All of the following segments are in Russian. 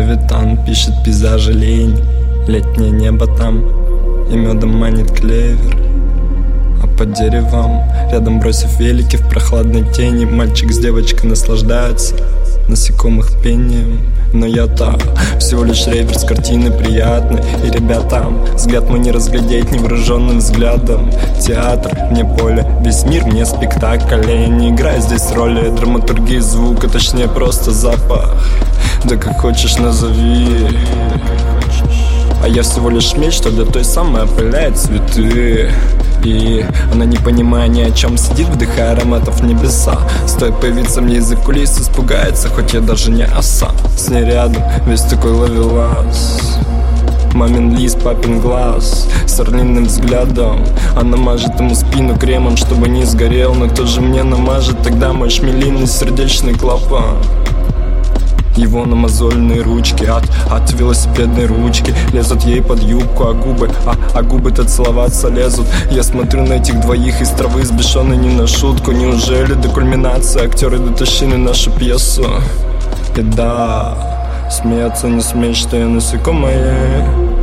Левитан пишет пейзажи лень. Летнее небо там, и медом манит клевер. А под деревом, рядом бросив велики в прохладной тени, мальчик с девочкой наслаждаются насекомых пением. Но я-то всего лишь рейвер с картины приятной. И ребятам взгляд мой не разглядеть невооруженным взглядом. Театр мне поле, весь мир мне спектакль. Я не играю здесь роли драматургии звука, точнее просто запах. Да как хочешь назови. А я всего лишь меч, что для той самой опыляет цветы. И она, не понимая ни о чем, сидит, вдыхая ароматов небеса. Стоит появиться мне из-за кулис, испугается, хоть я даже не оса. С ней рядом весь такой ловелас. Мамин лист, папин глаз, с орлиным взглядом. Она мажет ему спину кремом, чтобы не сгорел. Но кто же мне намажет тогда мой шмелиный сердечный клапан? Его намазольные ручки от велосипедной ручки лезут ей под юбку, а губы-то целоваться лезут. Я смотрю на этих двоих из травы, сбешенный не на шутку. Неужели до кульминации актеры дотащили нашу пьесу? И да, смеяться не смей, что я насекомое.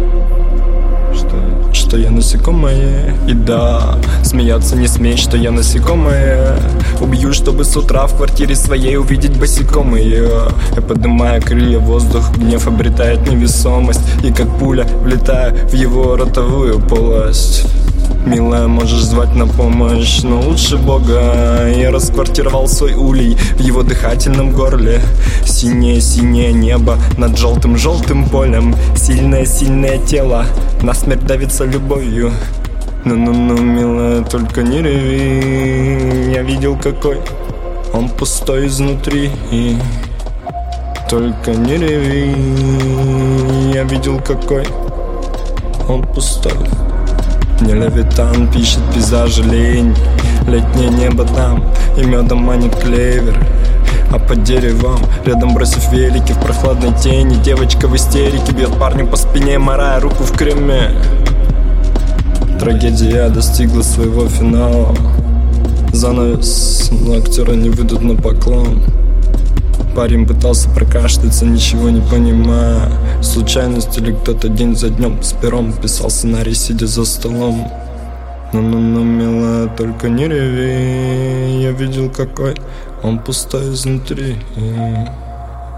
Что я насекомое. И да, смеяться не смей, что я насекомое. Убью, чтобы с утра в квартире своей увидеть босиком ее. Я поднимаю крылья в воздух, гнев обретает невесомость. И как пуля влетаю в его ротовую полость. Милая, можешь звать на помощь, но лучше Бога. Я расквартировал свой улей в его дыхательном горле. Синее-синее небо над желтым-желтым полем. Сильное-сильное тело насмерть давится любовью. Ну-ну-ну, милая, только не реви. Я видел, какой он пустой изнутри. Только не реви. Я видел, какой он пустой. Не Левитан пишет пейзажи лень. Летнее небо там, и медом манит клевер. А под деревом, рядом бросив велики в прохладной тени, девочка в истерике бьет парню по спине, морая руку в креме. Трагедия достигла своего финала. Занавес, но актеры не выйдут на поклон. Парень пытался прокашляться, ничего не понимая. Случайность или кто-то день за днем с пером писал сценарий, сидя за столом. Ну-ну-ну, милая, только не реви. Я видел, какой он пустой изнутри.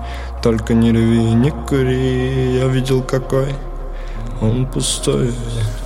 Только не реви, не кури. Я видел, какой он пустой.